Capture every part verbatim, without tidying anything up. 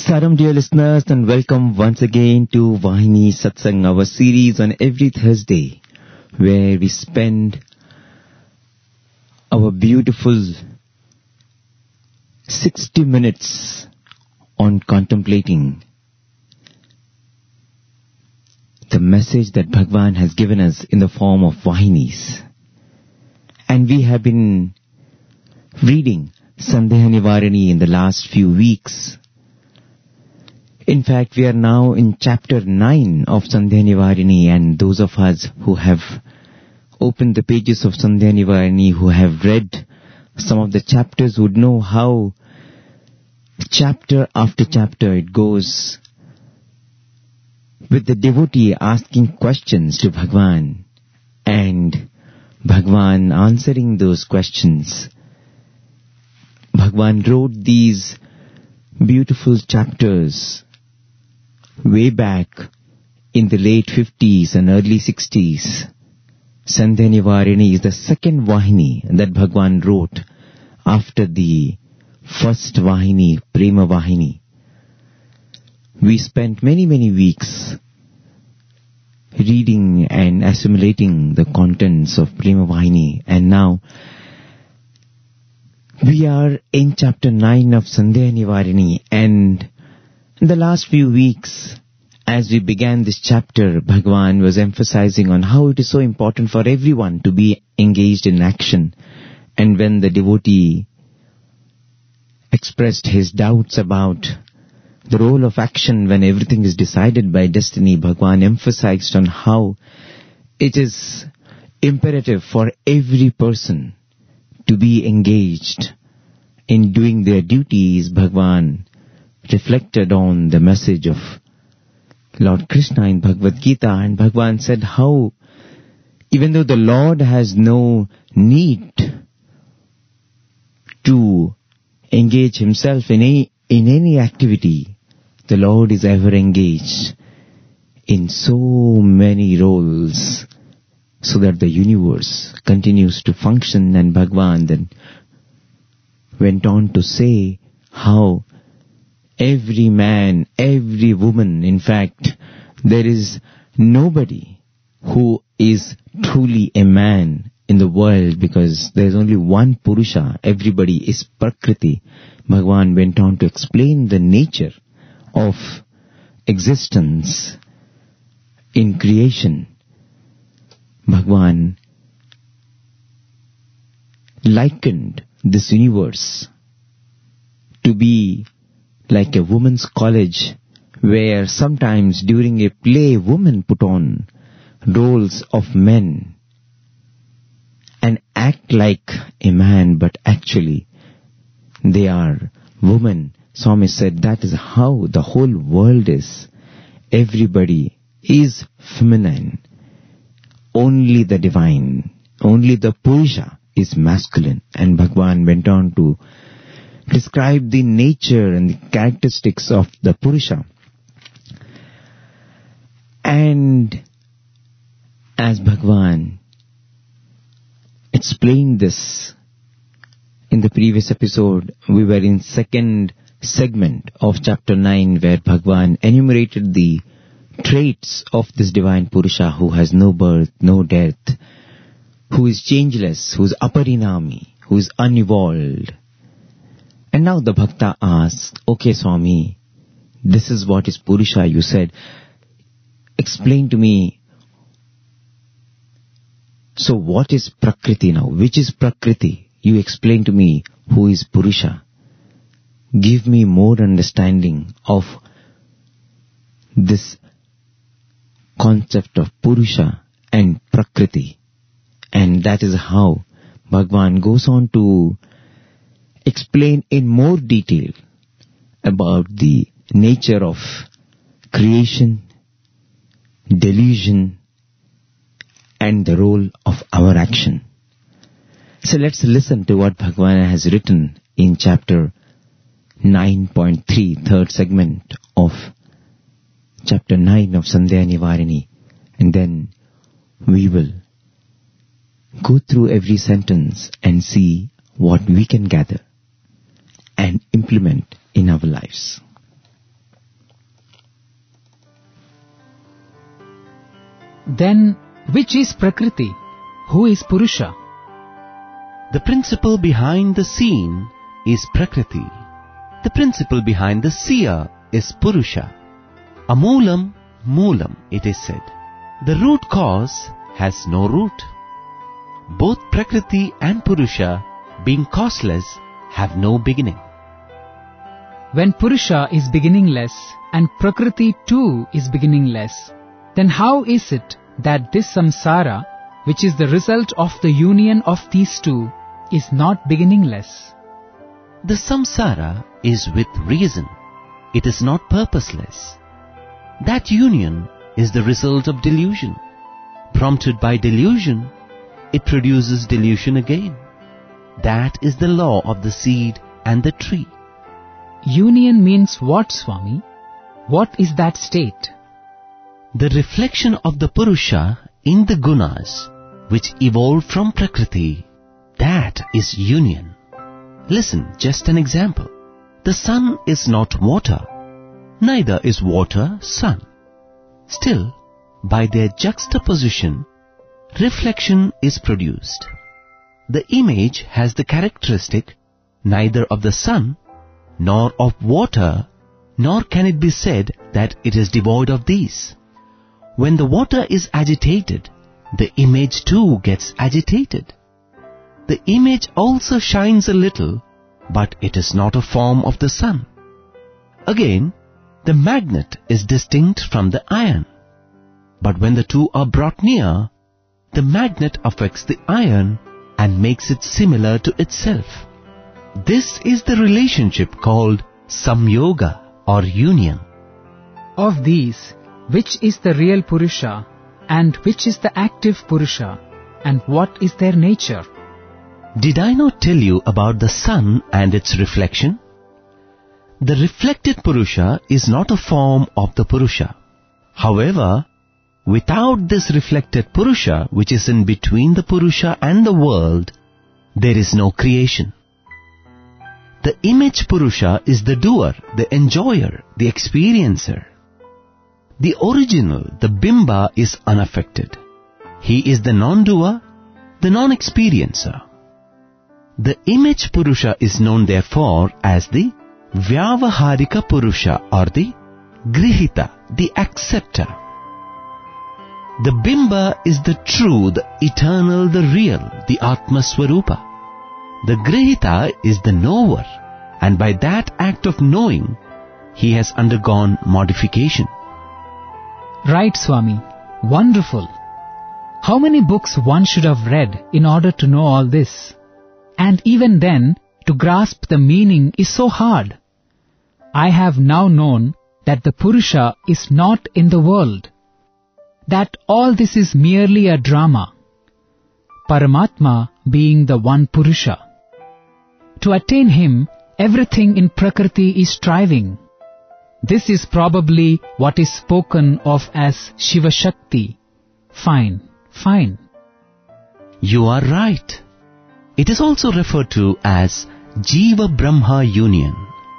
Namaskaram, dear listeners, and welcome once again to Vahini Satsang, our series on every Thursday, where we spend our beautiful sixty minutes on contemplating the message that Bhagwan has given us in the form of Vahinis. And we have been reading Sandeha Nivarani in the last few weeks. In fact, we are now in chapter nine of Sandeha Nivarani, and those of us who have opened the pages of Sandeha Nivarani, who have read some of the chapters, would know how chapter after chapter it goes with the devotee asking questions to Bhagwan and Bhagwan answering those questions. Bhagwan wrote these beautiful chapters way back in the late fifties and early sixties. Sandeha Nivarani is the second Vahini that Bhagwan wrote after the first Vahini, Prema Vahini. We spent many, many weeks reading and assimilating the contents of Prema Vahini, and now we are in chapter nine of Sandeha Nivarani, and in the last few weeks, as we began this chapter, Bhagwan was emphasizing on how it is so important for everyone to be engaged in action. And when the devotee expressed his doubts about the role of action when everything is decided by destiny, Bhagwan emphasized on how it is imperative for every person to be engaged in doing their duties. Bhagwan reflected on the message of Lord Krishna in Bhagavad Gita, and Bhagwan said how even though the Lord has no need to engage himself in any, in any activity, the Lord is ever engaged in so many roles so that the universe continues to function. And Bhagwan then went on to say how every man, every woman, in fact, there is nobody who is truly a man in the world, because there is only one Purusha. Everybody is Prakriti. Bhagwan went on to explain the nature of existence in creation. Bhagwan likened this universe to be like a woman's college, where sometimes during a play women put on roles of men and act like a man, but actually they are women. Swami said that is how the whole world is. Everybody is feminine. Only the divine, only the Purusha is masculine. And Bhagwan went on to describe the nature and the characteristics of the Purusha. And as Bhagwan explained this in the previous episode, we were in second segment of chapter nine, where Bhagwan enumerated the traits of this divine Purusha who has no birth, no death, who is changeless, who is aparinami, who is unevolved. And now the Bhakta asks, okay Swami, this is what is Purusha, you said. Explain to me, so what is Prakriti now? Which is Prakriti? You explain to me who is Purusha. Give me more understanding of this concept of Purusha and Prakriti. And that is how Bhagwan goes on to explain in more detail about the nature of creation, delusion, and the role of our action. So let's listen to what Bhagwan has written in chapter nine point three, third segment of chapter nine of Sandeha Nivarani, and then we will go through every sentence and see what we can gather and implement in our lives. Then, which is Prakriti? Who is Purusha? The principle behind the seen is Prakriti. The principle behind the seer is Purusha. Amulam, Moolam, it is said. The root cause has no root. Both Prakriti and Purusha, being causeless, have no beginning. When Purusha is beginningless and Prakriti too is beginningless, then how is it that this samsara, which is the result of the union of these two, is not beginningless? The samsara is with reason. It is not purposeless. That union is the result of delusion. Prompted by delusion, it produces delusion again. That is the law of the seed and the tree. Union means what, Swami? What is that state? The reflection of the Purusha in the gunas, which evolved from Prakriti, that is union. Listen, just an example. The sun is not water, neither is water sun. Still, by their juxtaposition, reflection is produced. The image has the characteristic neither of the sun nor of water, nor can it be said that it is devoid of these. When the water is agitated, the image too gets agitated. The image also shines a little, but it is not a form of the sun. Again, the magnet is distinct from the iron. But when the two are brought near, the magnet affects the iron and makes it similar to itself. This is the relationship called samyoga or union. Of these, which is the real Purusha and which is the active Purusha, and what is their nature? Did I not tell you about the sun and its reflection? The reflected Purusha is not a form of the Purusha. However, without this reflected Purusha, which is in between the Purusha and the world, there is no creation. The image Purusha is the doer, the enjoyer, the experiencer. The original, the Bimba, is unaffected. He is the non-doer, the non-experiencer. The image Purusha is known therefore as the Vyavaharika Purusha or the Grihita, the acceptor. The Bimba is the true, the eternal, the real, the Atma Swarupa. The Grihita is the knower, and by that act of knowing, he has undergone modification. Right, Swami. Wonderful. How many books one should have read in order to know all this? And even then, to grasp the meaning is so hard. I have now known that the Purusha is not in the world, that all this is merely a drama, Paramatma being the one Purusha. To attain him, everything in Prakriti is striving. This is probably what is spoken of as Shiva Shakti. Fine, fine. You are right. It is also referred to as Jiva Brahma union.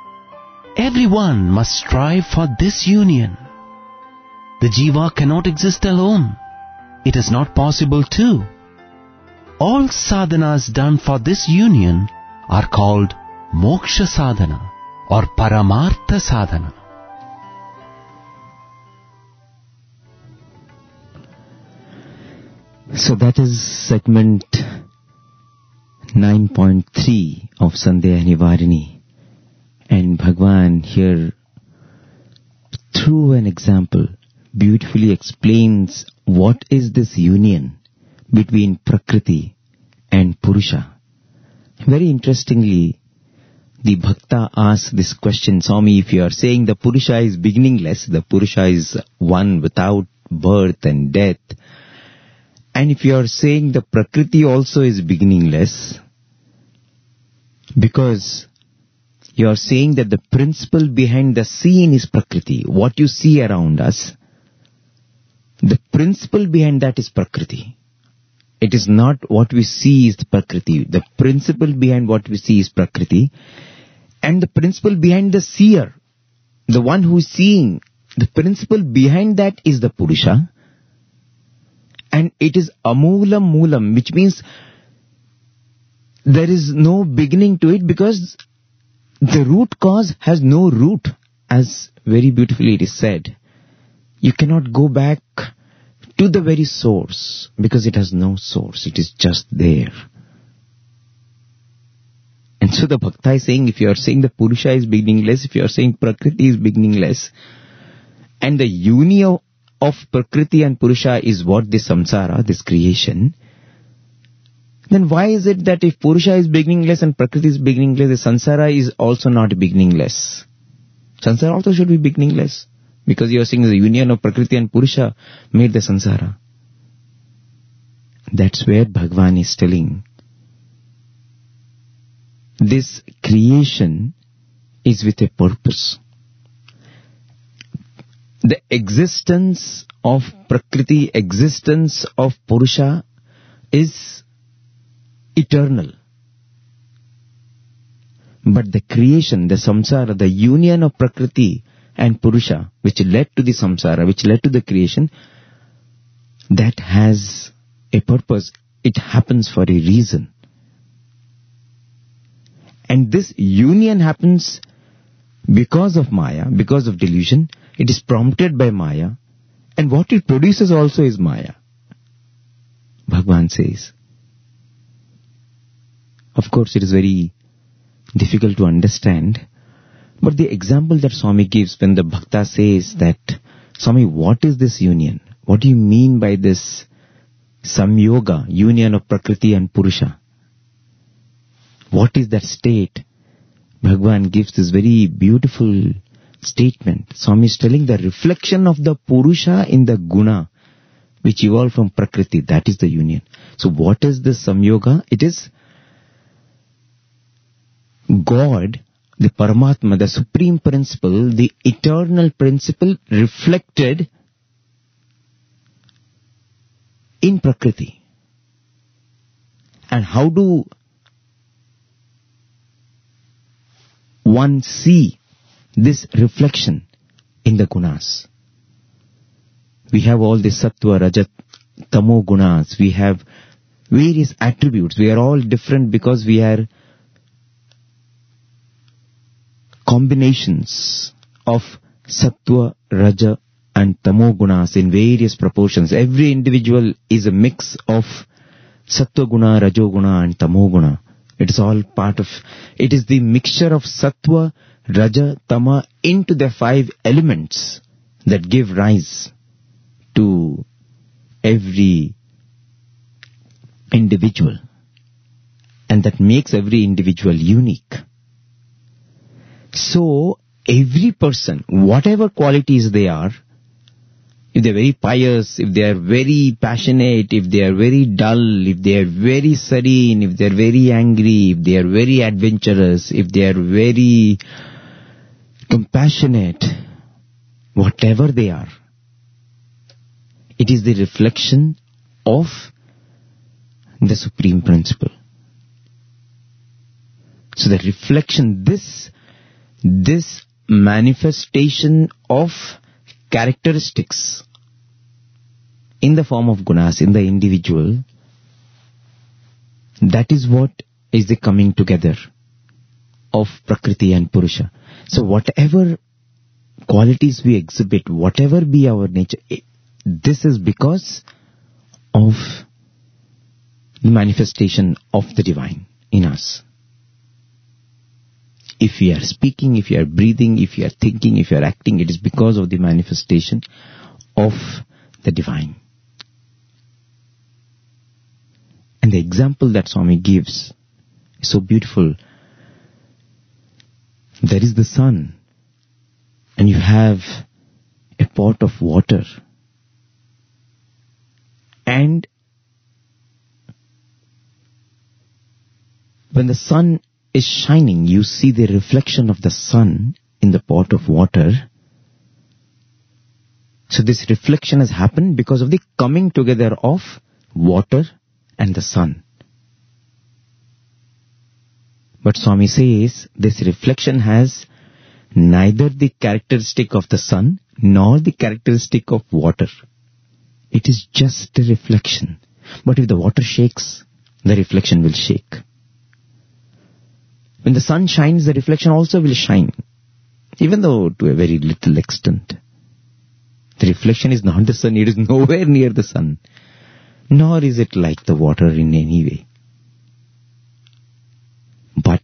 Everyone must strive for this union. The Jiva cannot exist alone. It is not possible too. All sadhanas done for this union are called Moksha Sadhana or Paramartha Sadhana. So that is segment nine point three of Sandhya Nivarini. And Bhagwan here, through an example, beautifully explains what is this union between Prakriti and Purusha. Very interestingly, the Bhakta asks this question, Swami, if you are saying the Purusha is beginningless, the Purusha is one without birth and death, and if you are saying the Prakriti also is beginningless, because you are saying that the principle behind the seen is Prakriti, what you see around us, the principle behind that is Prakriti. It is not what we see is the Prakriti. The principle behind what we see is Prakriti. And the principle behind the seer, the one who is seeing, the principle behind that is the Purusha. And it is amulam moolam, which means there is no beginning to it, because the root cause has no root, as very beautifully it is said. You cannot go back to the very source, because it has no source. It is just there. And so the Bhakta is saying, if you are saying the Purusha is beginningless, if you are saying Prakriti is beginningless, and the union of Prakriti and Purusha is what this samsara, this creation, then why is it that if Purusha is beginningless and Prakriti is beginningless, the samsara is also not beginningless? Samsara also should be beginningless, because you are saying the union of Prakriti and Purusha made the samsara. That's where Bhagavan is telling, this creation is with a purpose. The existence of Prakriti, existence of Purusha is eternal. But the creation, the samsara, the union of Prakriti and Purusha, which led to the samsara, which led to the creation, that has a purpose. It happens for a reason. And this union happens because of Maya, because of delusion. It is prompted by Maya. And what it produces also is Maya. Bhagavan says. Of course, it is very difficult to understand. But the example that Swami gives when the Bhakta says that, Swami, what is this union? What do you mean by this samyoga, union of Prakriti and Purusha? What is that state? Bhagavan gives this very beautiful statement. Swami is telling the reflection of the Purusha in the guna, which evolved from Prakriti. That is the union. So what is this samyoga? It is God, the Paramatma, the supreme principle, the eternal principle reflected in Prakriti. And how do one see this reflection in the gunas? We have all the sattva, rajat, tamo gunas. We have various attributes. We are all different because we are combinations of sattva, raja and tamo gunas in various proportions. Every individual is a mix of sattva guna, rajo guna and tamo guna. It is all part of, it is the mixture of sattva, raja, tama into the five elements that give rise to every individual. And that makes every individual unique. So, every person, whatever qualities they are, if they are very pious, if they are very passionate, if they are very dull, if they are very serene, if they are very angry, if they are very adventurous, if they are very compassionate, whatever they are, it is the reflection of the Supreme Principle. So the reflection, this, this manifestation of characteristics in the form of gunas, in the individual, that is what is the coming together of Prakriti and Purusha. So whatever qualities we exhibit, whatever be our nature, this is because of the manifestation of the divine in us. If we are speaking, if we are breathing, if we are thinking, if we are acting, it is because of the manifestation of the divine. And the example that Swami gives is so beautiful. There is the sun, and you have a pot of water. And when the sun is shining, you see the reflection of the sun in the pot of water. So this reflection has happened because of the coming together of water and the sun. But Swami says this reflection has neither the characteristic of the sun nor the characteristic of water. It is just a reflection. But if the water shakes, the reflection will shake. When the sun shines, the reflection also will shine, even though to a very little extent. The reflection is not the sun, it is nowhere near the sun, nor is it like the water in any way. But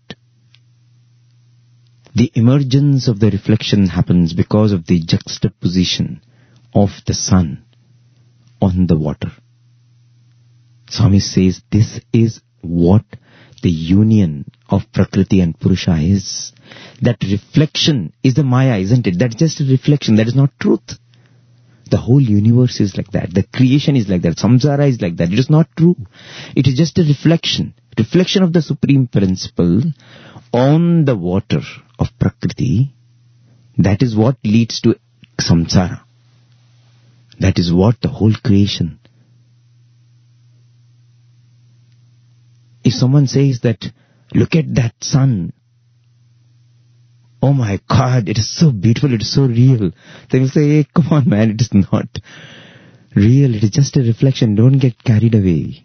the emergence of the reflection happens because of the juxtaposition of the sun on the water. Swami says this is what the union of Prakriti and Purusha is. That reflection is the Maya, isn't it? That's just a reflection, that is not truth. The whole universe is like that. The creation is like that. Samsara is like that. It is not true. It is just a reflection. Reflection of the Supreme Principle on the water of Prakriti. That is what leads to samsara. That is what the whole creation. If someone says that, look at that sun, oh my God, it is so beautiful, it is so real, they will say, hey, come on man, it is not real, it is just a reflection, don't get carried away.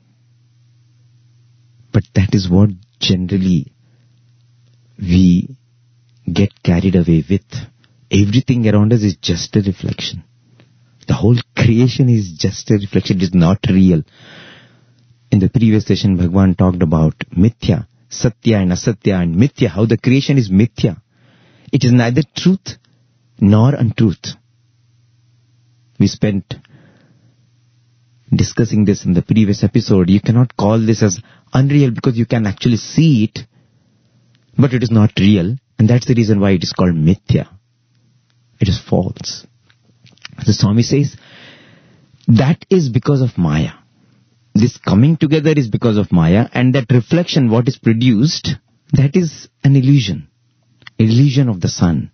But that is what generally we get carried away with. Everything around us is just a reflection. The whole creation is just a reflection, it is not real. In the previous session, Bhagavan talked about mithya, satya and asatya, and mithya, how the creation is mithya. It is neither truth nor untruth. We spent discussing this in the previous episode. You cannot call this as unreal because you can actually see it, but it is not real, and that's the reason why it is called mithya. It is false. The Swami says, that is because of Maya. This coming together is because of Maya, and that reflection, what is produced, that is an illusion. Illusion of the sun.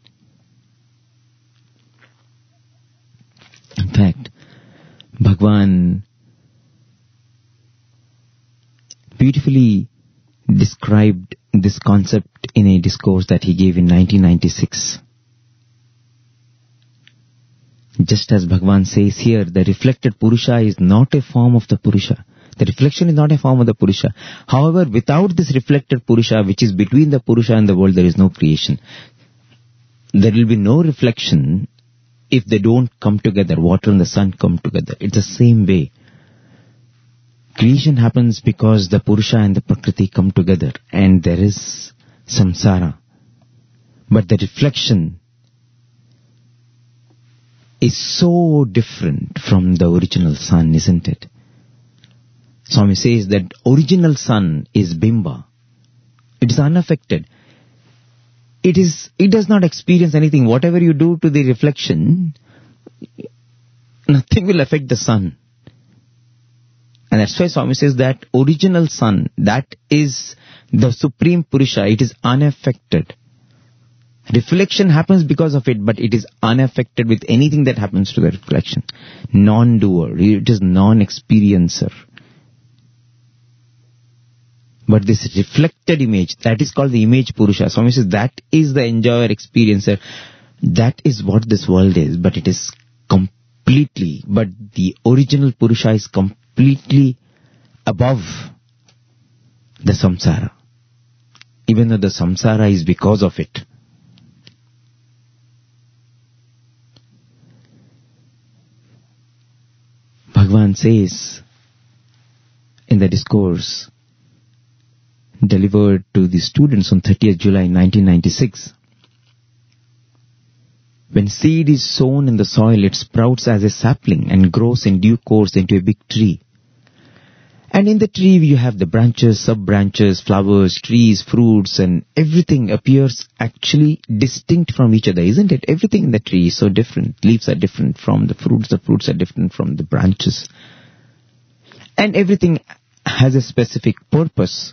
In fact, Bhagavan beautifully described this concept in a discourse that he gave in nineteen ninety-six. Just as Bhagavan says here, the reflected Purusha is not a form of the Purusha. The reflection is not a form of the Purusha. However, without this reflected Purusha, which is between the Purusha and the world, there is no creation. There will be no reflection if they don't come together. Water and the sun come together. It's the same way. Creation happens because the Purusha and the Prakriti come together, and there is samsara. But the reflection is so different from the original sun, isn't it? Swami says that original sun is Bimba. It is unaffected. It is. It does not experience anything. Whatever you do to the reflection, nothing will affect the sun. And that's why Swami says that original sun, that is the Supreme Purusha, it is unaffected. Reflection happens because of it, but it is unaffected with anything that happens to the reflection. Non-doer, it is non-experiencer. But this reflected image, that is called the image Purusha. Swami says that is the enjoyer, experiencer. That is what this world is, but it is completely, but the original Purusha is completely above the samsara. Even though the samsara is because of it. Bhagavan says in the discourse delivered to the students on thirtieth July nineteen ninety-six, when seed is sown in the soil, it sprouts as a sapling and grows in due course into a big tree. And in the tree you have the branches, sub-branches, flowers, trees, fruits, and everything appears actually distinct from each other, isn't it? Everything in the tree is so different. Leaves are different from the fruits, the fruits are different from the branches. And everything has a specific purpose.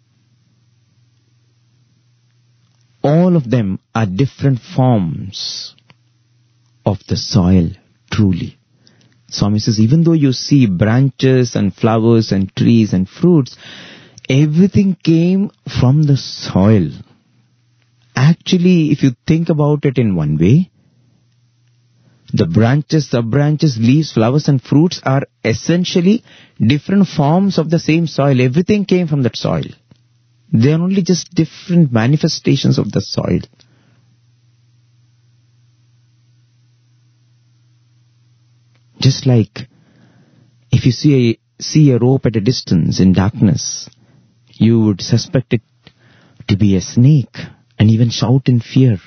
All of them are different forms of the soil, truly. Swami says, even though you see branches and flowers and trees and fruits, everything came from the soil. Actually, if you think about it in one way, The branches, sub-branches, leaves, flowers and fruits are essentially different forms of the same soil. Everything came from that soil. They are only just different manifestations of the soil. Just like if you see a, see a rope at a distance in darkness, you would suspect it to be a snake and even shout in fear.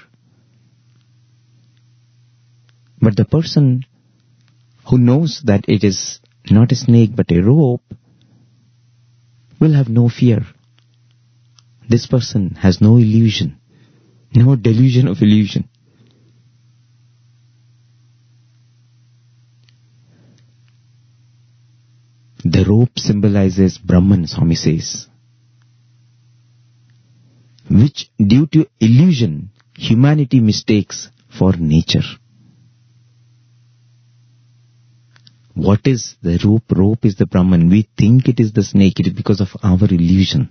But the person who knows that it is not a snake but a rope will have no fear. This person has no illusion, no delusion of illusion. The rope symbolizes Brahman, Swami says, which due to illusion humanity mistakes for nature. What is the rope? Rope is the Brahman. We think it is the snake. It is because of our illusion.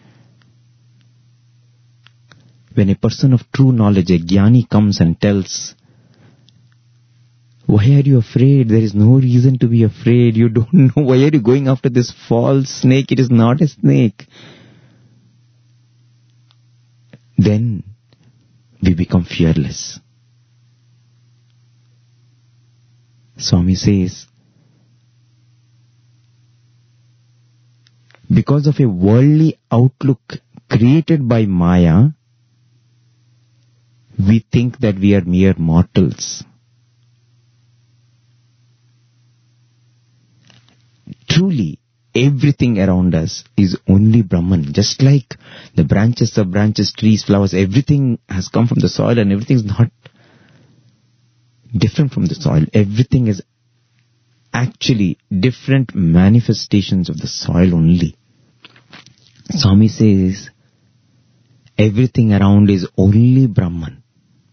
When a person of true knowledge, a jnani, comes and tells, why are you afraid? There is no reason to be afraid. You don't know. Why are you going after this false snake? It is not a snake. Then we become fearless. Swami says, because of a worldly outlook created by Maya, we think that we are mere mortals. Truly, everything around us is only Brahman. Just like the branches, sub-branches, trees, flowers, everything has come from the soil and everything is not different from the soil. Everything is actually different manifestations of the soil only. Swami says, everything around is only Brahman.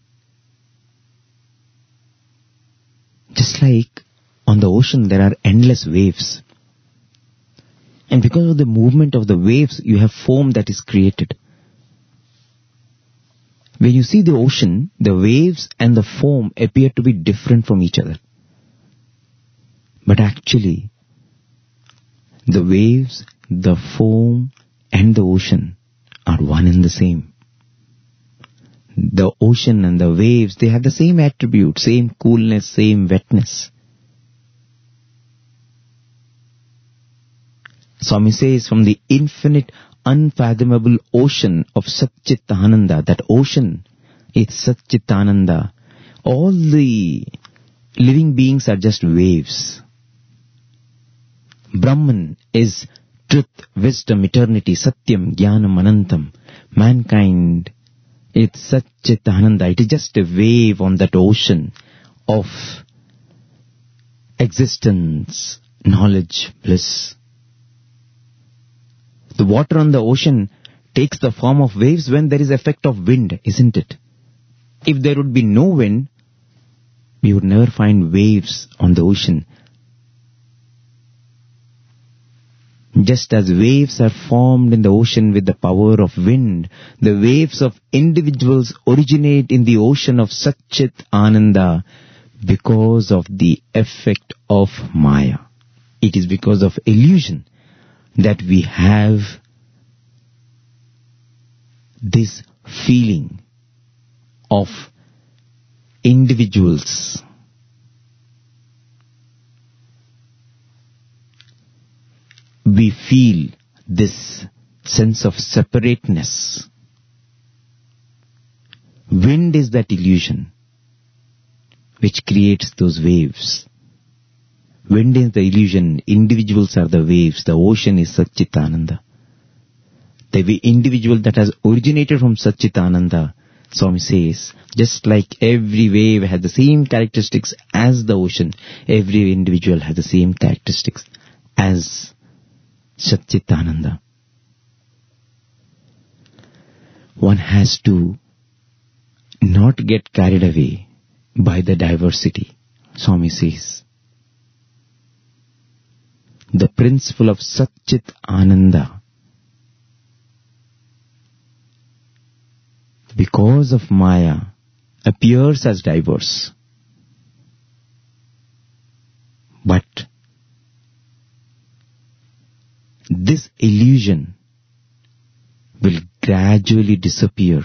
Just like on the ocean there are endless waves. And because of the movement of the waves, you have foam that is created. When you see the ocean, the waves and the foam appear to be different from each other. But actually, the waves, the foam, and the ocean are one and the same. The ocean and the waves, they have the same attributes, same coolness, same wetness. Swami says, from the infinite, unfathomable ocean of Satchitananda, that ocean is Satchitananda, all the living beings are just waves. Brahman is truth, wisdom, eternity, Satyam, Jnanam, Anantam. Mankind is Satchitananda. It is just a wave on that ocean of existence, knowledge, bliss. The water on the ocean takes the form of waves when there is effect of wind, isn't it? If there would be no wind, we would never find waves on the ocean. Just as waves are formed in the ocean with the power of wind, the waves of individuals originate in the ocean of Satchit Ananda because of the effect of Maya. It is because of illusion that we have this feeling of individuals. We feel this sense of separateness. Wind is that illusion which creates those waves. Wind is the illusion, individuals are the waves, the ocean is Satchitananda. The individual that has originated from Satchitananda, Swami says, just like every wave has the same characteristics as the ocean, every individual has the same characteristics as Satchitananda. One has to not get carried away by the diversity, Swami says. The principle of Satchit Ananda, because of Maya, appears as diverse. But this illusion will gradually disappear.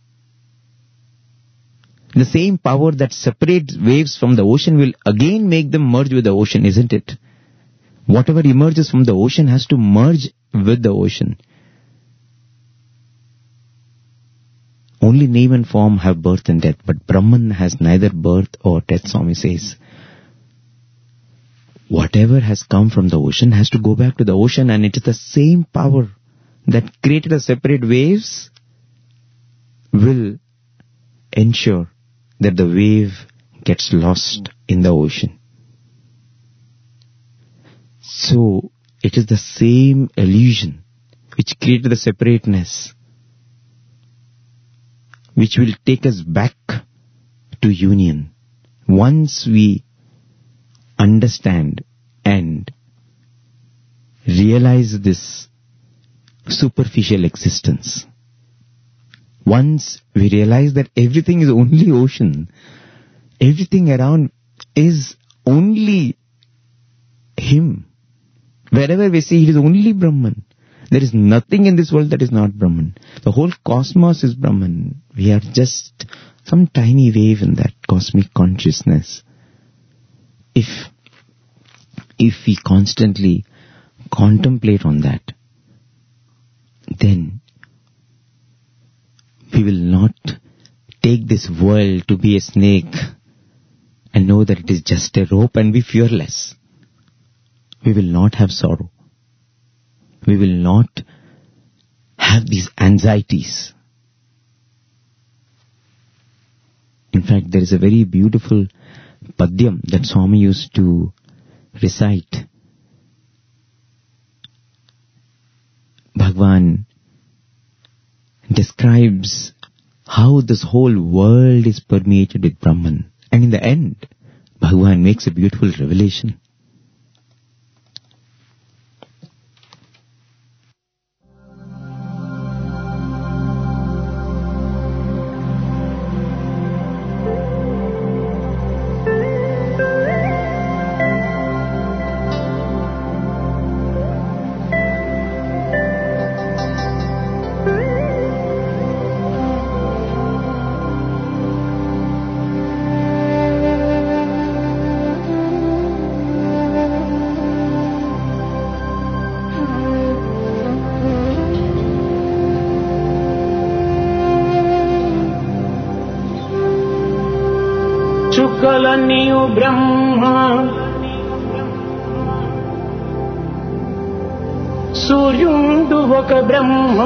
The same power that separates waves from the ocean will again make them merge with the ocean, isn't it? Whatever emerges from the ocean has to merge with the ocean. Only name and form have birth and death, but Brahman has neither birth or death, Swami says. Whatever has come from the ocean has to go back to the ocean, and it is the same power that created the separate waves will ensure that the wave gets lost in the ocean. So, it is the same illusion which created the separateness, which will take us back to union once we understand and realize this superficial existence. Once we realize that everything is only ocean, everything around is only Him. Wherever we see, it is only Brahman. There is nothing in this world that is not Brahman. The whole cosmos is Brahman. We are just some tiny wave in that cosmic consciousness. If, if we constantly contemplate on that, then we will not take this world to be a snake and know that it is just a rope and be fearless. We will not have sorrow. We will not have these anxieties. In fact, there is a very beautiful padyam that Swami used to recite. Bhagwan describes how this whole world is permeated with Brahman. And in the end, Bhagwan makes a beautiful revelation. చుక్కలన్నీయు బ్రహ్మ, సూర్యుండు ఒక బ్రహ్మ,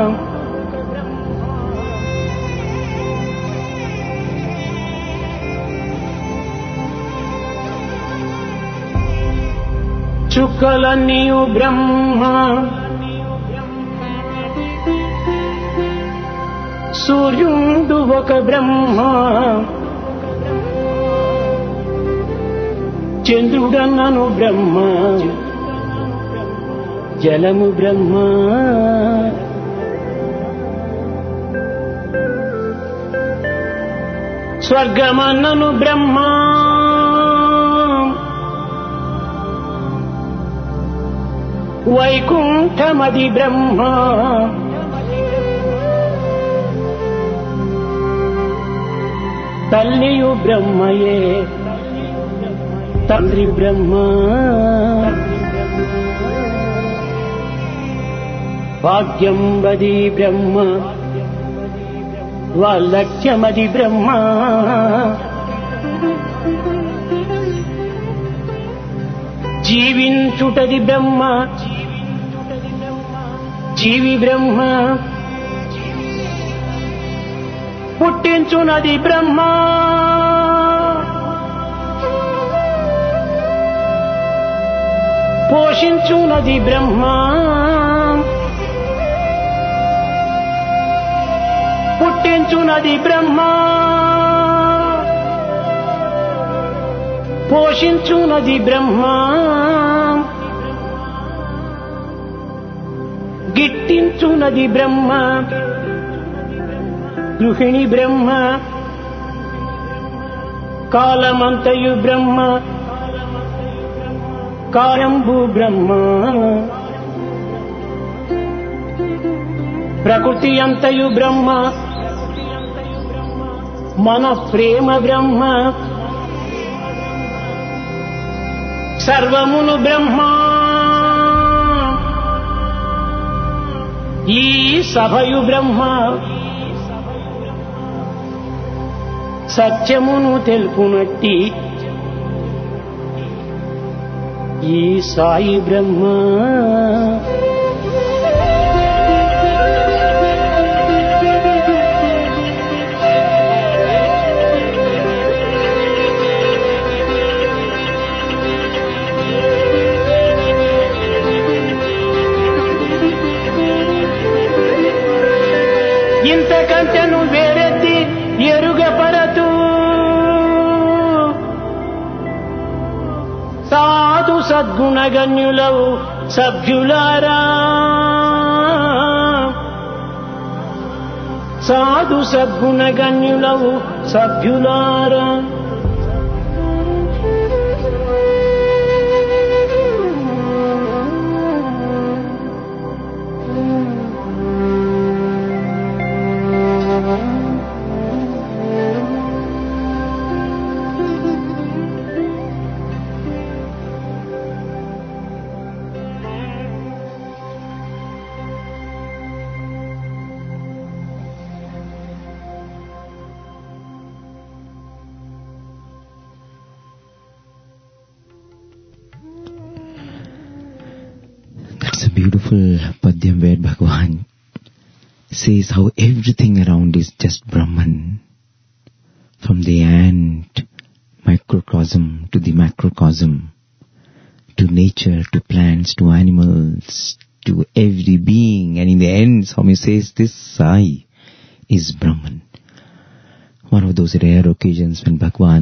చుక్కలన్నీయు బ్రహ్మ, సూర్యుండు ఒక బ్రహ్మ, చంద్రుడన్నను బ్రహ్మ, జలము బ్రహ్మ, స్వర్గమన్నను బ్రహ్మ, వైకుంఠమది బ్రహ్మ, తల్లియు బ్రహ్మయే, తండ్రి బ్రహ్మ, భాగ్యం వది బ్రహ్మ, వాల్లక్ష్యమది బ్రహ్మ, జీవించుటది బ్రహ్మ, జీవి బ్రహ్మ, పుట్టించునది బ్రహ్మ, పోషించునది బ్రహ్మ, పుట్టించునది బ్రహ్మ, పోషించునది బ్రహ్మ, గిట్టించునది బ్రహ్మ, గృహిణి బ్రహ్మ, కాలమంతయు బ్రహ్మ, కాయంబు బ్రహ్మ ప్రకృతి అంతయు బ్రహ్మ మన ప్రేమ బ్రహ్మ సర్వమును బ్రహ్మ ఈ సభయు బ్రహ్మ సత్యమును తెలుపునట్టి ఈ సాయి బ్రహ్మ ఇంతకంటెను వేరెత్తి ఎరుగపరతు సాధు సద్గుణగణ్యులవు సభ్యులారా సాధు సద్గుణగణ్యులవు సభ్యులారా That's a beautiful padyam where Bhagavan says how everything around is just Brahman. From the ant microcosm to the macrocosm, to nature, to plants, to animals, to every being. And in the end, Swami says this Sai is Brahman. One of those rare occasions when Bhagavan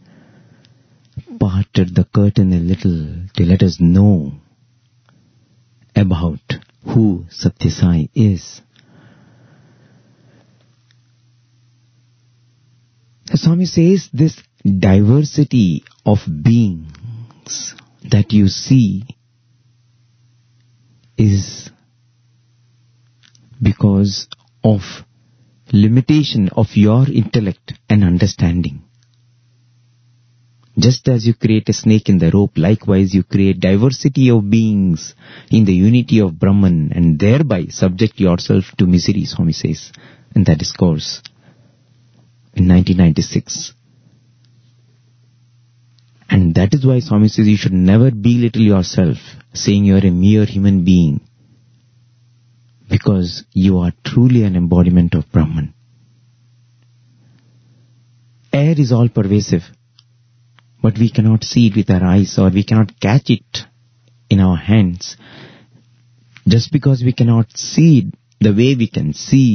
parted the curtain a little to let us know about who Satya Sai is. The Swami says this diversity of beings that you see is because of limitation of your intellect and understanding. Just as you create a snake in the rope, likewise you create diversity of beings in the unity of Brahman and thereby subject yourself to misery, Swami says in that discourse in nineteen ninety-six. And that is why Swami says you should never belittle yourself, saying you are a mere human being, because you are truly an embodiment of Brahman. Air is all pervasive, but we cannot see it with our eyes, or we cannot catch it in our hands. Just because we cannot see it the way we can see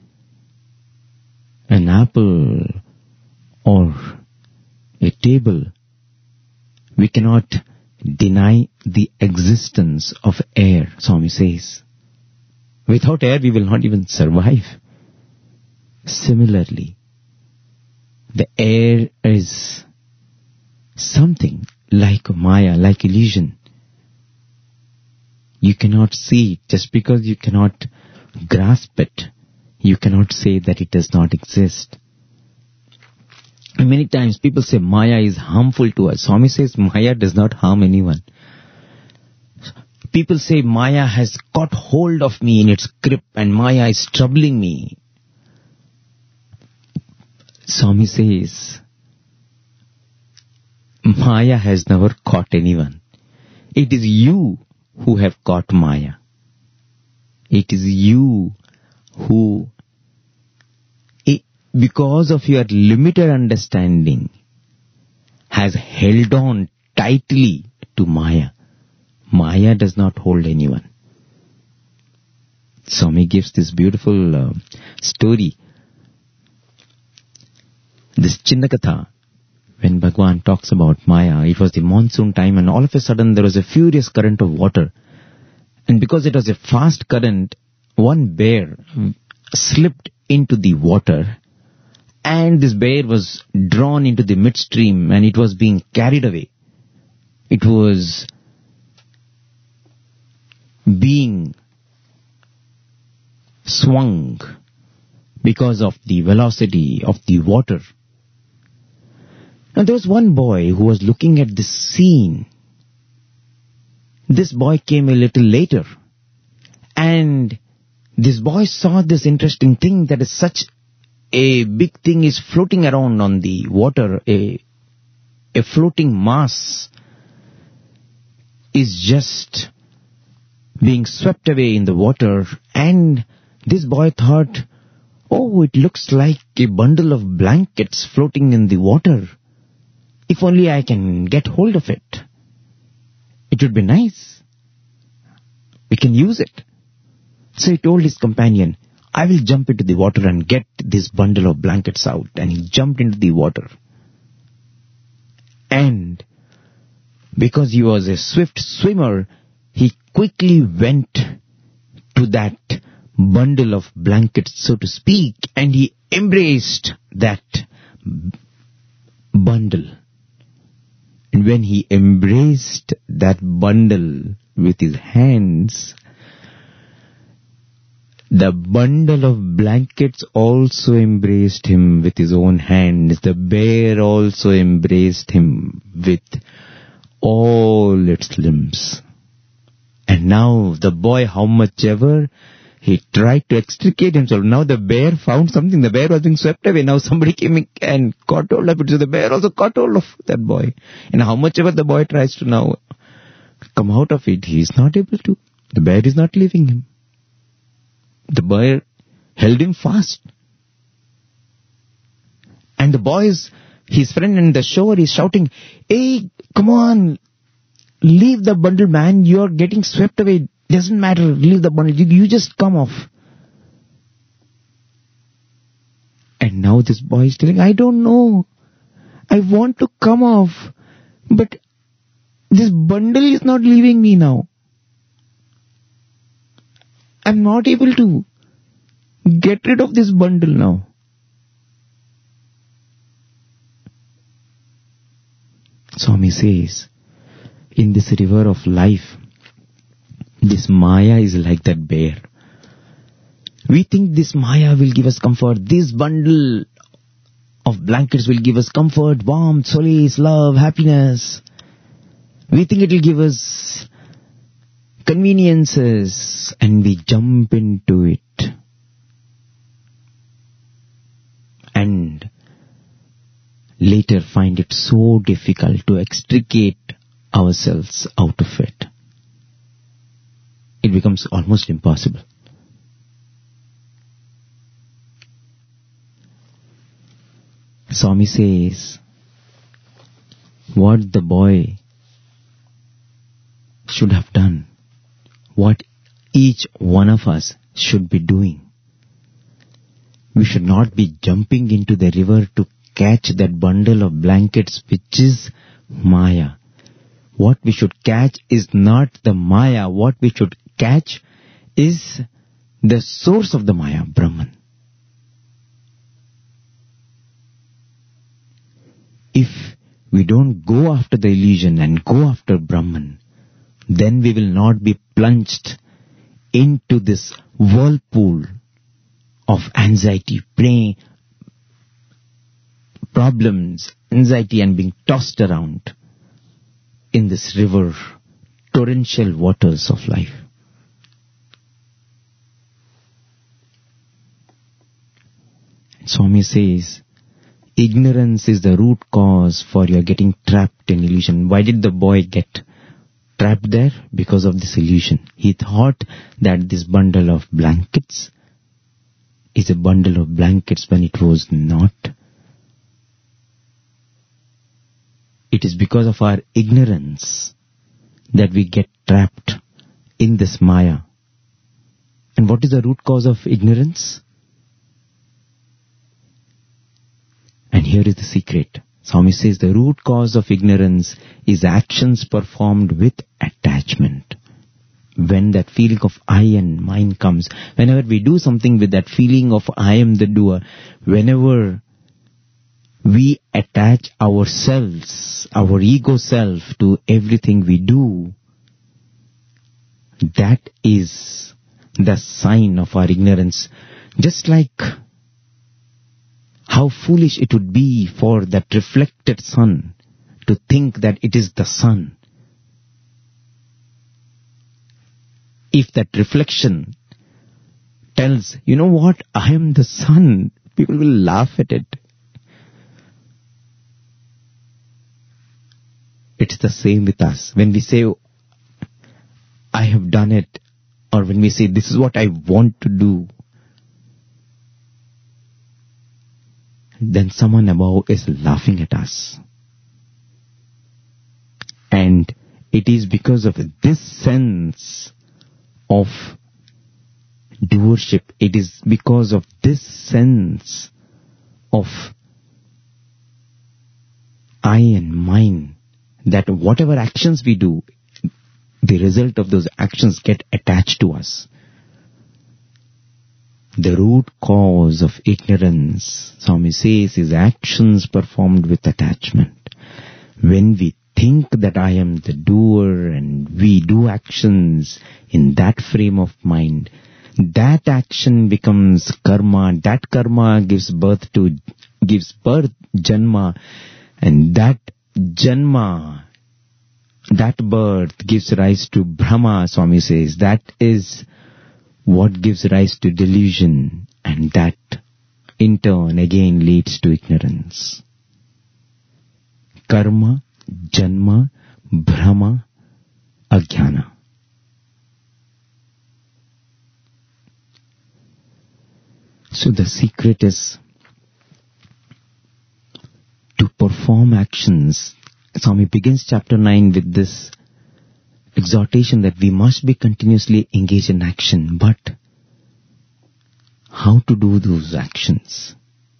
an apple or a table, we cannot deny the existence of air, Swami says. Without air, we will not even survive. Similarly, the air is something like Maya, like illusion. You cannot see it. Just because you cannot grasp it, you cannot say that it does not exist. And many times people say Maya is harmful to us. Swami says Maya does not harm anyone. People say Maya has got hold of me in its grip and Maya is troubling me. Swami says Maya has never caught anyone. It is you who have caught Maya. It is you who, because of your limited understanding, has held on tightly to Maya. Maya does not hold anyone. Swami gives this beautiful uh, story. This Chinnakatha, when Bhagavan talks about Maya, it was the monsoon time and all of a sudden there was a furious current of water. And because it was a fast current, one bear slipped into the water and this bear was drawn into the midstream and it was being carried away. It was being swung because of the velocity of the water. Now there was one boy who was looking at this scene. This boy came a little later, and this boy saw this interesting thing, that is such a big thing is floating around on the water, a, a floating mass is just being swept away in the water, and this boy thought, oh, it looks like a bundle of blankets floating in the water. If only I can get hold of it. It would be nice. We can use it. So he told his companion, I will jump into the water and get this bundle of blankets out. And he jumped into the water. And because he was a swift swimmer, he quickly went to that bundle of blankets, so to speak, and he embraced that bundle. And when he embraced that bundle with his hands, the bundle of blankets also embraced him with his own hands. The bear also embraced him with all its limbs. And now the boy, how much ever he tried to extricate himself, now the bear found something. The bear was being swept away. Now somebody came and caught hold of it. So the bear also caught hold of that boy. And how much ever the boy tries to now come out of it, he is not able to. The bear is not leaving him. The bear held him fast. And the boy is, his friend in the shore is shouting, hey, come on, leave the bundle, man. You're getting swept away. Doesn't matter. Leave the bundle. You, you just come off. And now this boy is telling, I don't know. I want to come off. But this bundle is not leaving me now. I'm not able to get rid of this bundle now. Swami says, in this river of life, this Maya is like that bear. We think this Maya will give us comfort. This bundle of blankets will give us comfort, warmth, solace, love, happiness. We think it will give us conveniences, and we jump into it. And later find it so difficult to extricate ourselves out of it. It becomes almost impossible. Swami says, what the boy should have done, what each one of us should be doing. We should not be jumping into the river to catch that bundle of blankets which is Maya. What we should catch is not the Maya. What we should catch is the source of the Maya, Brahman. If we don't go after the illusion and go after Brahman, then we will not be plunged into this whirlpool of anxiety, pain, problems, anxiety, and being tossed around in this river, torrential waters of life. Swami says, ignorance is the root cause for your getting trapped in illusion. Why did the boy get trapped there? Because of this illusion. He thought that this bundle of blankets is a bundle of blankets when it was not. It is because of our ignorance that we get trapped in this Maya. And what is the root cause of ignorance? And here is the secret. Swami says the root cause of ignorance is actions performed with attachment. When that feeling of I and mine comes, whenever we do something with that feeling of I am the doer, whenever we attach ourselves, our ego self to everything we do, That is the sign of our ignorance. Just like how foolish it would be for that reflected sun to think that it is the sun. If that reflection tells, you know what, I am the sun, people will laugh at it. It's the same with us. When we say, I have done it, or when we say, this is what I want to do, then someone above is laughing at us. And it is because of this sense of doership, it is because of this sense of I and mine, that whatever actions we do, the result of those actions get attached to us. The root cause of ignorance, Swami says, is actions performed with attachment. When we think that I am the doer and we do actions in that frame of mind, that action becomes karma. That karma gives birth to, gives birth, janma, and that janma, that birth gives rise to Brahma, Swami says. That is what gives rise to delusion, and that in turn again leads to ignorance. Karma, janma, Brahma, ajnana. So the secret is to perform actions. Swami begins chapter nine with this exhortation that we must be continuously engaged in action. But how to do those actions?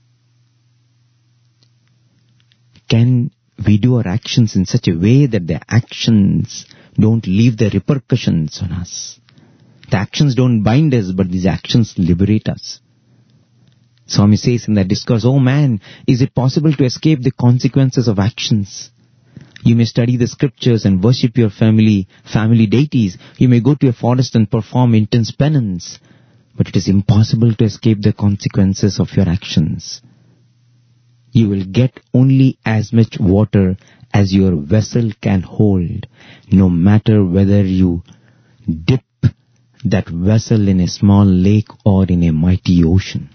Can we do our actions in such a way that the actions don't leave the repercussions on us? The actions don't bind us, but these actions liberate us. Swami says in that discourse, oh man, is it possible to escape the consequences of actions? You may study the scriptures and worship your family, family deities. You may go to a forest and perform intense penance. But it is impossible to escape the consequences of your actions. You will get only as much water as your vessel can hold, no matter whether you dip that vessel in a small lake or in a mighty ocean.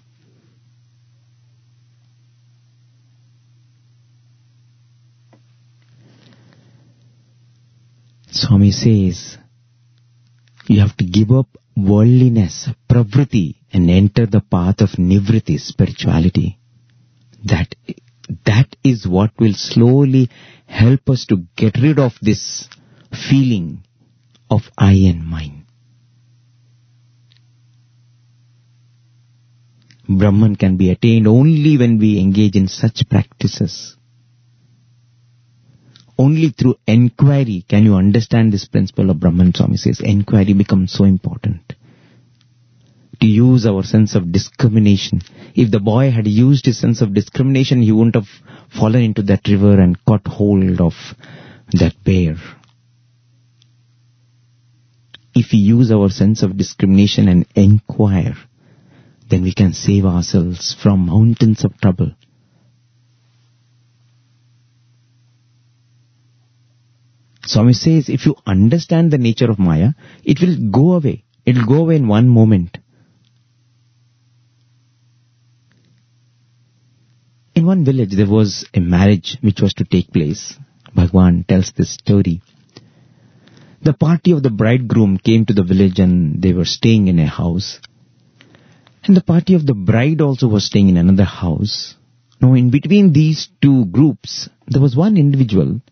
Swami says, you have to give up worldliness, pravriti, and enter the path of nivriti, spirituality. That, that is what will slowly help us to get rid of this feeling of I and mine. Brahman can be attained only when we engage in such practices. Only through enquiry can you understand this principle of Brahman. Swami says enquiry becomes so important. To use our sense of discrimination. If the boy had used his sense of discrimination, he wouldn't have fallen into that river and caught hold of that bear. If we use our sense of discrimination and enquire, then we can save ourselves from mountains of trouble. Swami says, if you understand the nature of Maya, it will go away. It will go away in one moment. In one village, there was a marriage which was to take place. Bhagwan tells this story. The party of the bridegroom came to the village and they were staying in a house. And the party of the bride also was staying in another house. Now, in between these two groups, there was one individual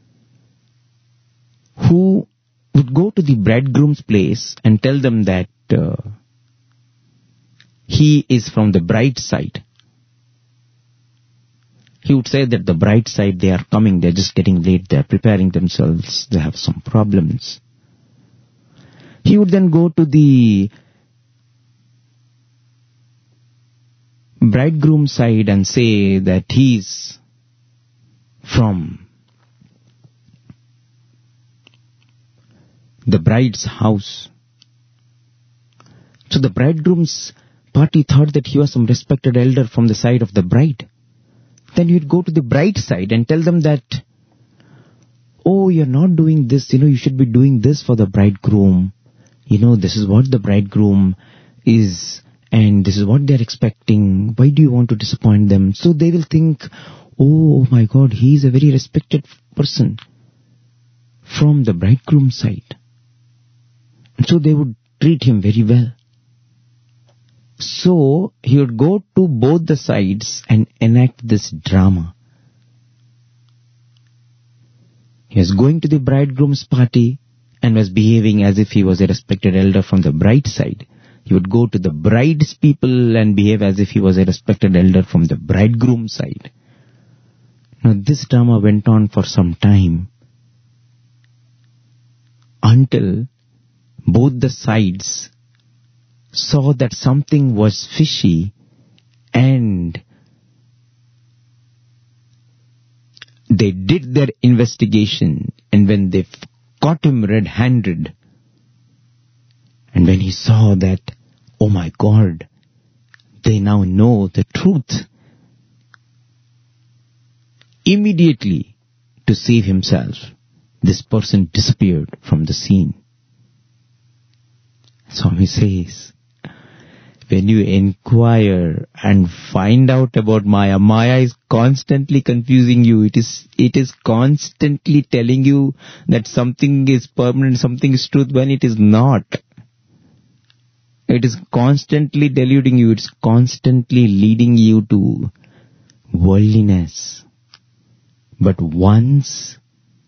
who would go to the bridegroom's place and tell them that uh, he is from the bride's side. He would say that the bride's side, they are coming, they are just getting late, they are preparing themselves, they have some problems. He would then go to the bridegroom's side and say that he is from the bride's house. So the bridegroom's party thought that he was some respected elder from the side of the bride. Then you'd go to the bride side and tell them that, oh, you're not doing this, you know, you should be doing this for the bridegroom. You know, this is what the bridegroom is, and this is what they're expecting. Why do you want to disappoint them? So they will think, oh my God, he is a very respected person from the bridegroom side. And so they would treat him very well. So he would go to both the sides and enact this drama. He was going to the bridegroom's party and was behaving as if he was a respected elder from the bride side. He would go to the bride's people and behave as if he was a respected elder from the bridegroom side. Now this drama went on for some time until both the sides saw that something was fishy and they did their investigation, and when they caught him red-handed, and when he saw that, oh my God, they now know the truth, immediately to save himself, this person disappeared from the scene. Swami says, when you inquire and find out about Maya, Maya is constantly confusing you. It is, it is constantly telling you that something is permanent, something is truth when it is not. It is constantly deluding you. It's constantly leading you to worldliness. But once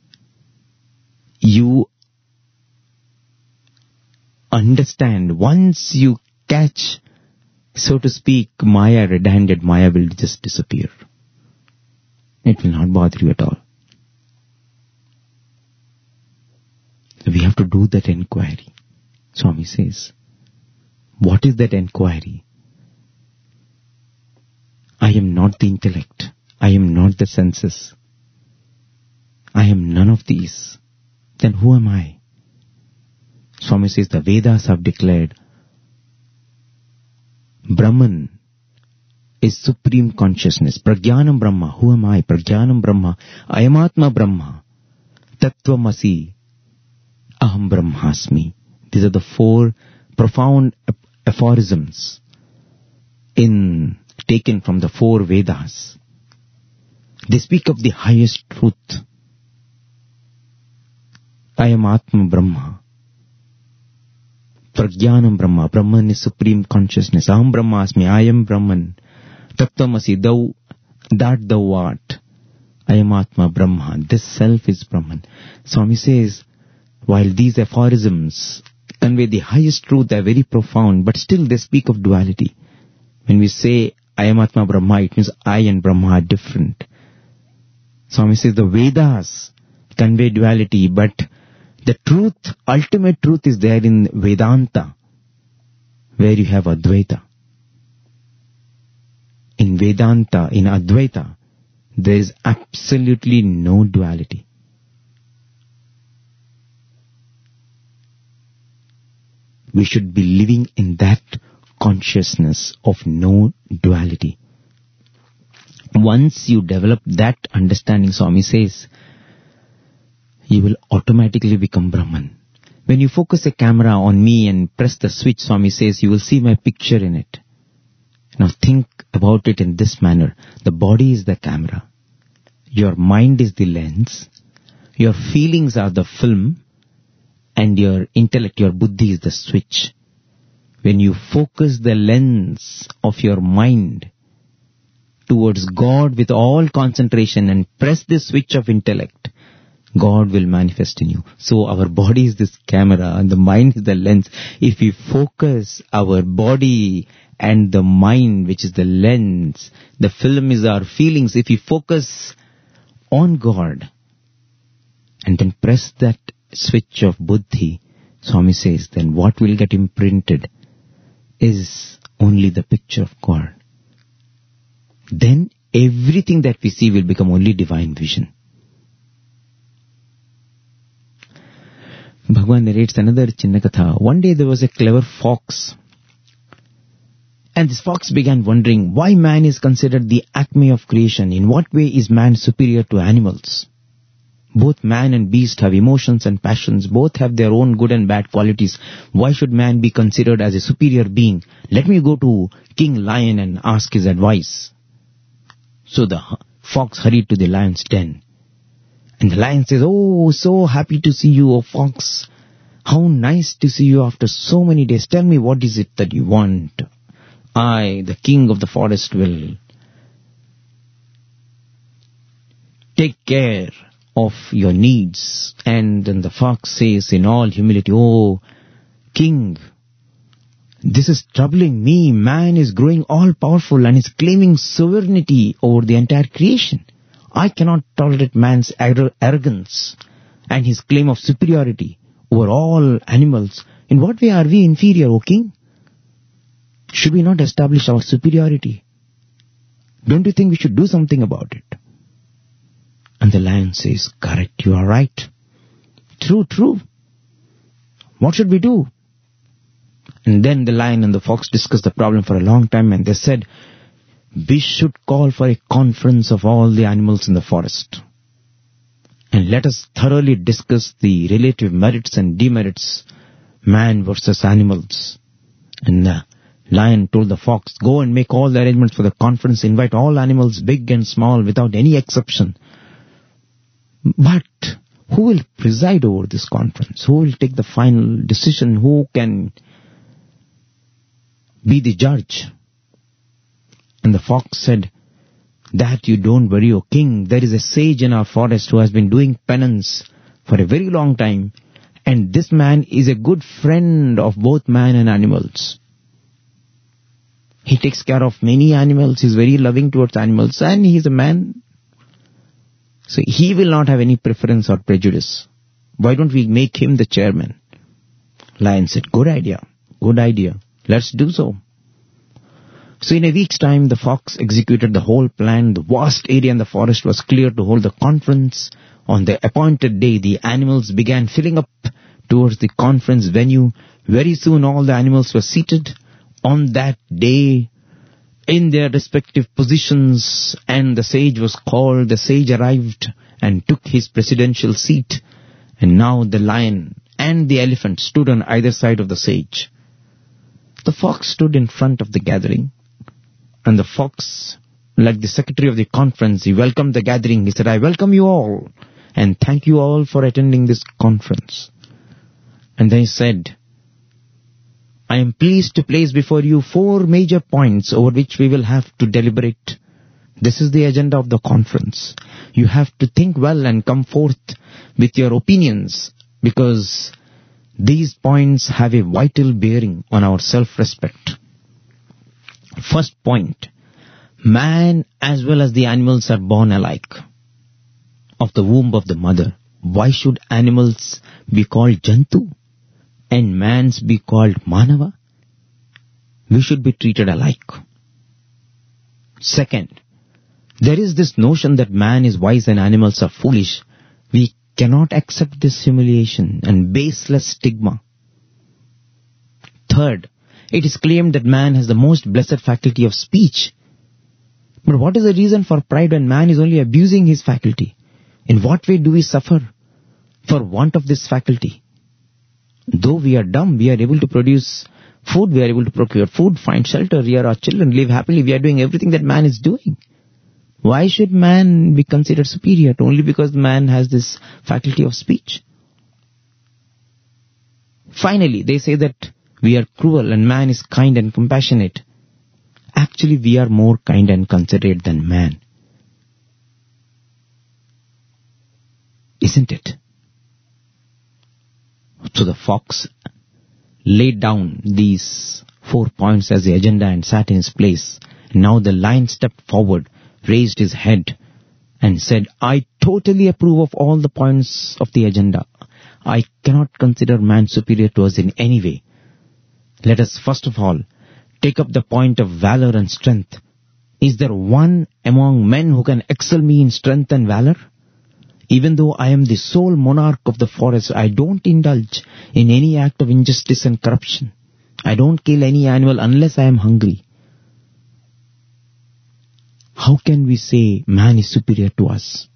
you understand, once you catch, so to speak, Maya red-handed, Maya will just disappear. It will not bother you at all. So we have to do that inquiry. Swami says, what is that inquiry? I am not the intellect. I am not the senses. I am none of these. Then who am I? Swami says the Vedas have declared Brahman is supreme consciousness. Prajnanam Brahma. Who am I? Prajnanam Brahma. Ayamatma Brahma. Tattvamasi. Aham Brahmasmi. These are the four profound aphorisms in taken from the four Vedas. They speak of the highest truth. Ayamatma Brahma. Prajnanam Brahma. Brahman is supreme consciousness. Aham Brahmasmi. I am Brahman. Tattvamasi. Thou, that thou art. Ayamatma Brahma. This self is Brahman. Swami says, while these aphorisms convey the highest truth, they are very profound, but still they speak of duality. When we say Ayamatma Brahma, it means I and Brahma are different. Swami says the Vedas convey duality, but the truth, ultimate truth is there in Vedanta, where you have Advaita. In Vedanta, in Advaita, there is absolutely no duality. We should be living in that consciousness of no duality. Once you develop that understanding, Swami says, you will automatically become Brahman. When you focus a camera on me and press the switch, Swami says, you will see my picture in it. Now think about it in this manner. The body is the camera. Your mind is the lens. Your feelings are the film. And your intellect, your buddhi is the switch. When you focus the lens of your mind towards God with all concentration and press the switch of intellect, God will manifest in you. So our body is this camera and the mind is the lens. If we focus our body and the mind, which is the lens, the film is our feelings. If we focus on God and then press that switch of buddhi, Swami says, then what will get imprinted is only the picture of God. Then everything that we see will become only divine vision. Bhagavan narrates another Chinnakatha. One day there was a clever fox And this fox began wondering why man is considered the acme of creation. In what way is man superior to animals? Both man and beast have emotions and passions. Both have their own good and bad qualities. Why should man be considered as a superior being? Let me go to King Lion and ask his advice. So the fox hurried to the lion's den. And the lion says, "Oh, so happy to see you, O fox. How nice to see you after so many days. Tell me, what is it that you want? I, the king of the forest, will take care of your needs." And then the fox says in all humility, "Oh, king, this is troubling me. Man is growing all-powerful and is claiming sovereignty over the entire creation. I cannot tolerate man's arrogance and his claim of superiority over all animals. In what way are we inferior, O king? Should we not establish our superiority? Don't you think we should do something about it?" And the lion says, "Correct, you are right. True, true. What should we do?" And then the lion and the fox discussed the problem for a long time, and they said, "We should call for a conference of all the animals in the forest. And let us thoroughly discuss the relative merits and demerits, man versus animals." And the lion told the fox, "Go and make all the arrangements for the conference. Invite all animals, big and small, without any exception. But who will preside over this conference? Who will take the final decision? Who can be the judge?" And the fox said, "That you don't worry, O king. There is a sage in our forest who has been doing penance for a very long time, and this man is a good friend of both man and animals. He takes care of many animals, he is very loving towards animals, and he is a man. So he will not have any preference or prejudice. Why don't we make him the chairman?" Lion said, "Good idea, good idea. Let's do so." So in a week's time, the fox executed the whole plan. The vast area in the forest was cleared to hold the conference. On the appointed day, the animals began filling up towards the conference venue. Very soon all the animals were seated on that day in their respective positions, and the sage was called. The sage arrived and took his presidential seat, and now the lion and the elephant stood on either side of the sage. The fox stood in front of the gathering, and the fox, like the secretary of the conference, he welcomed the gathering. He said, "I welcome you all, and thank you all for attending this conference." And then he said, "I am pleased to place before you four major points over which we will have to deliberate. This is the agenda of the conference. You have to think well and come forth with your opinions, because these points have a vital bearing on our self-respect. First point, man as well as the animals are born alike of the womb of the mother. Why should animals be called Jantu and man's be called Manava? We should be treated alike. Second, there is this notion that man is wise and animals are foolish. We cannot accept this humiliation and baseless stigma. Third, it is claimed that man has the most blessed faculty of speech. But what is the reason for pride when man is only abusing his faculty? In what way do we suffer for want of this faculty? Though we are dumb, we are able to produce food, we are able to procure food, find shelter, rear our children, live happily. We are doing everything that man is doing. Why should man be considered superior only because man has this faculty of speech? Finally, they say that we are cruel and man is kind and compassionate. Actually, we are more kind and considerate than man. Isn't it? So the fox laid down these four points as the agenda and sat in his place. Now the lion stepped forward, raised his head and said, "I totally approve of all the points of the agenda. I cannot consider man superior to us in any way. Let us first of all take up the point of valor and strength. Is there one among men who can excel me in strength and valor? Even though I am the sole monarch of the forest, I don't indulge in any act of injustice and corruption. I don't kill any animal unless I am hungry. how can we say man is superior to us?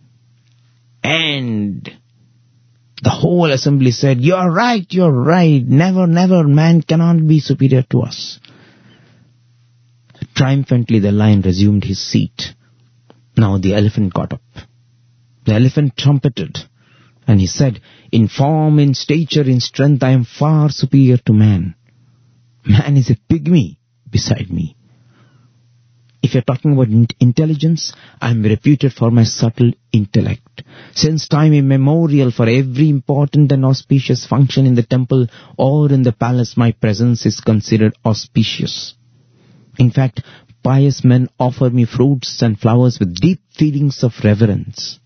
And the whole assembly said, you're right, you're right. Never, never, man cannot be superior to us. Triumphantly, the lion resumed his seat. Now the elephant got up. The elephant trumpeted, and he said, in form, in stature, in strength, I am far superior to man. Man is a pygmy beside me. If you're talking about intelligence, I am reputed for my subtle intellect. Since time immemorial, for every important and auspicious function in the temple or in the palace, my presence is considered auspicious. In fact, pious men offer me fruits and flowers with deep feelings of reverence.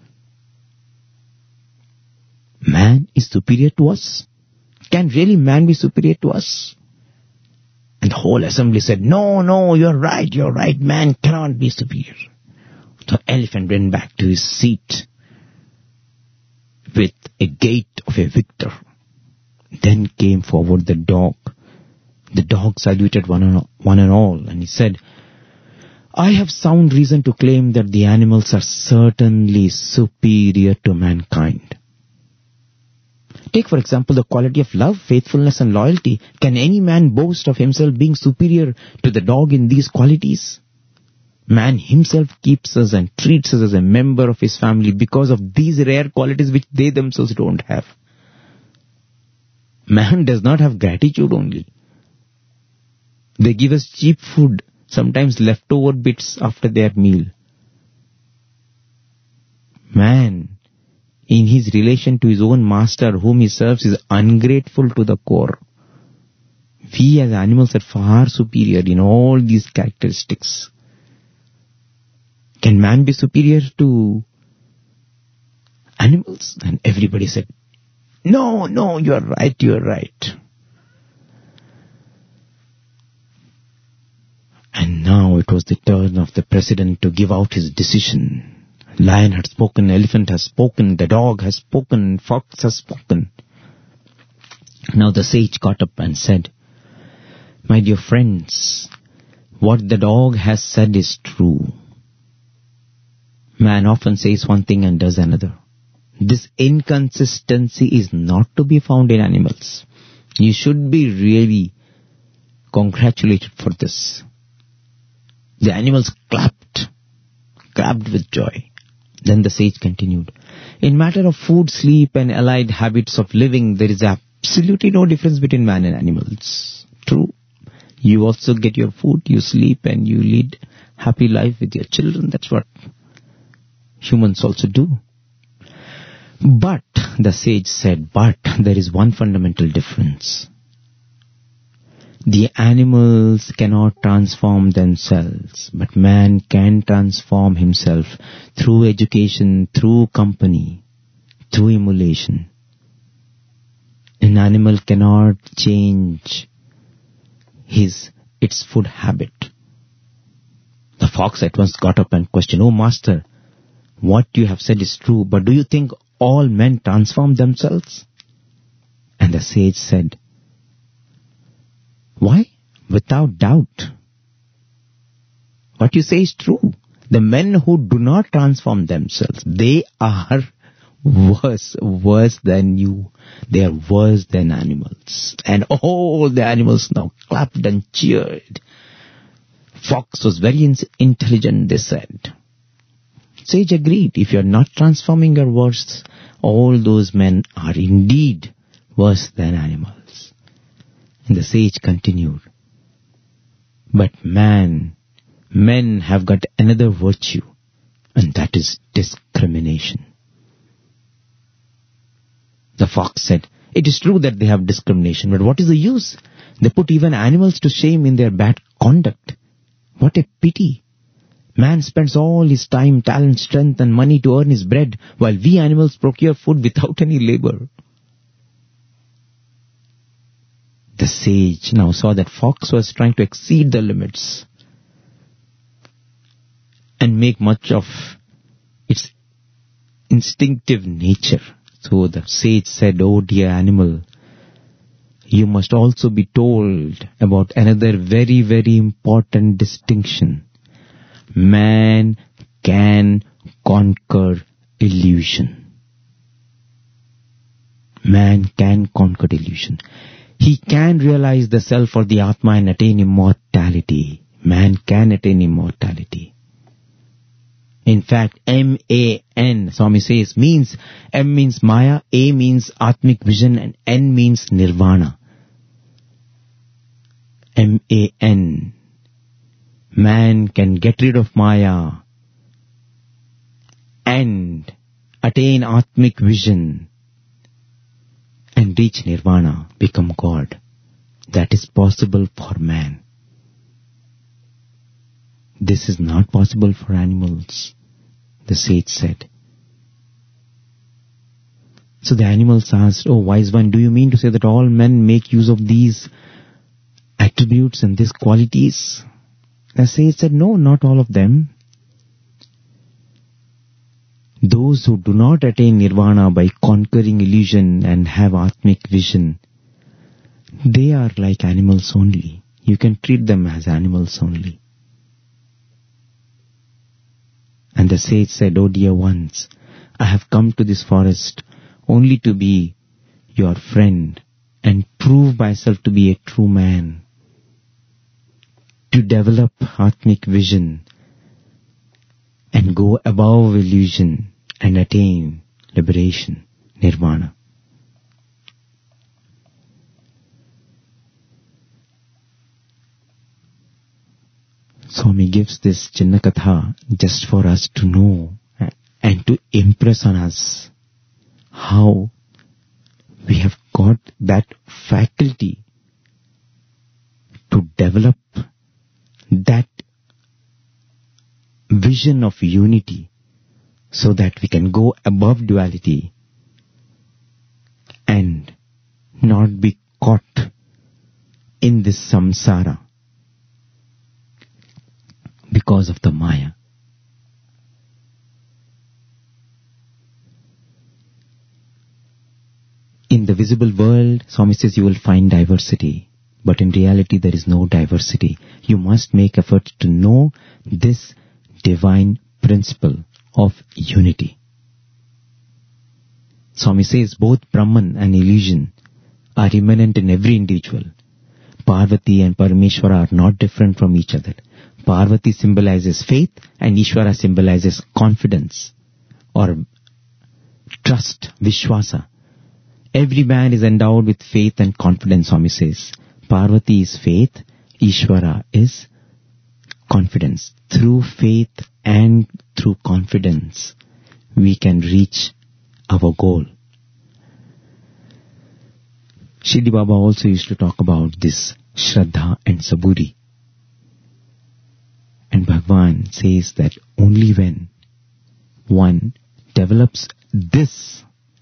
Man is superior to us? Can really man be superior to us? And the whole assembly said, no, no, you're right, you're right, man cannot be superior. The elephant went back to his seat with a gait of a victor. Then came forward the dog. The dog saluted one and, one and all, and he said, I have sound reason to claim that the animals are certainly superior to mankind. Take, for example, the quality of love, faithfulness and loyalty. Can any man boast of himself being superior to the dog in these qualities? Man himself keeps us and treats us as a member of his family because of these rare qualities which they themselves don't have. Man does not have gratitude only. They give us cheap food, sometimes leftover bits after their meal. Man, in his relation to his own master whom he serves, is ungrateful to the core. We as animals are far superior in all these characteristics. Can man be superior to animals? And everybody said, no, no, you are right, you are right. And now it was the turn of the president to give out his decision. Lion had spoken, elephant has spoken, the dog has spoken, fox has spoken. Now the sage got up and said, my dear friends, what the dog has said is true. Man often says one thing and does another. This inconsistency is not to be found in animals. You should be really congratulated for this. The animals clapped, clapped with joy. Then the sage continued, in matter of food, sleep and allied habits of living, there is absolutely no difference between man and animals. True. You also get your food, you sleep and you lead happy life with your children. That's what humans also do. But, the sage said, but there is one fundamental difference. The animals cannot transform themselves, but man can transform himself through education, through company, through emulation. An animal cannot change his its food habit. The fox at once got up and questioned, oh master, what you have said is true, but do you think all men transform themselves? And the sage said, why? Without doubt. What you say is true. The men who do not transform themselves, they are worse, worse than you. They are worse than animals. And all the animals now clapped and cheered. Fox was very in- intelligent, they said. Sage agreed. If you are not transforming your worse, all those men are indeed worse than animals. And the sage continued, but man, men have got another virtue, and that is discrimination. The fox said, it is true that they have discrimination, but what is the use? They put even animals to shame in their bad conduct. What a pity. Man spends all his time, talent, strength and money to earn his bread, while we animals procure food without any labor. The sage now saw that fox was trying to exceed the limits and make much of its instinctive nature. So the sage said, oh dear animal, you must also be told about another very, very important distinction. man can conquer illusion. Man can conquer illusion. He can realize the self or the Atma and attain immortality. Man can attain immortality. In fact, M A N, Swami says, means, M means Maya, A means Atmic vision, and N means Nirvana. M A N. Man can get rid of Maya and attain Atmic vision and reach Nirvana, become God. That is possible for man. This is not possible for animals, the sage said. So the animals asked, "Oh, wise one, do you mean to say that all men make use of these attributes and these qualities?" The sage said, "No, not all of them. Those who do not attain nirvana by conquering illusion and have atmic vision, they are like animals only. You can treat them as animals only." And the sage said, "Oh dear ones, I have come to this forest only to be your friend and prove myself to be a true man, to develop atmic vision and go above illusion and attain liberation, nirvana." Swami gives this Chinnakatha just for us to know and to impress on us how we have got that faculty to develop that vision of unity so that we can go above duality and not be caught in this samsara because of the Maya. In the visible world, Swami says, you will find diversity. But in reality, there is no diversity. You must make effort to know this divine principle of unity. Swami says both Brahman and illusion are immanent in every individual. Parvati and Parameshwara are not different from each other. Parvati symbolizes faith and Ishvara symbolizes confidence or trust, Vishwasa. Every man is endowed with faith and confidence, Swami says. Parvati is faith, Ishvara is confidence. Through faith and through confidence, we can reach our goal. Shirdi Baba also used to talk about this Shraddha and Saburi. And Bhagwan says that only when one develops this,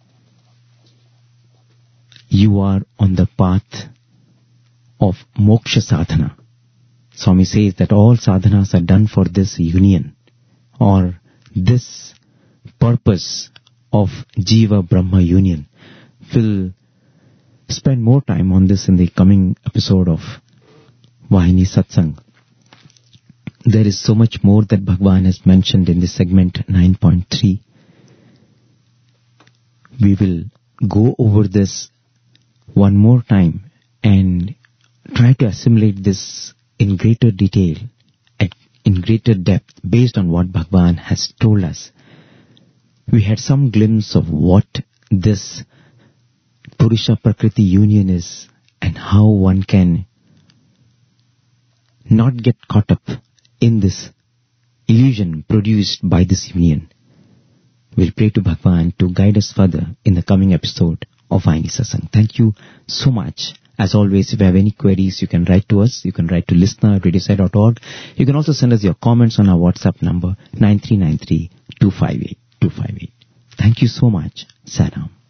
you are on the path of moksha sadhana. Swami says that all sadhanas are done for this union or this purpose of Jiva Brahma union. We'll spend more time on this in the coming episode of Vahini Satsang. There is so much more that Bhagwan has mentioned in this segment nine point three. We will go over this one more time and try to assimilate this in greater detail and in greater depth based on what Bhagwan has told us. We had some glimpse of what this Purusha Prakriti union is and how one can not get caught up in this illusion produced by this union. We'll pray to Bhagwan to guide us further in the coming episode of Vahini Satsang. Thank you so much. As always, if you have any queries, you can write to us. You can write to listener at radio sai dot org. You can also send us your comments on our WhatsApp number nine three nine three two five eight two five eight. Thank you so much. Saram.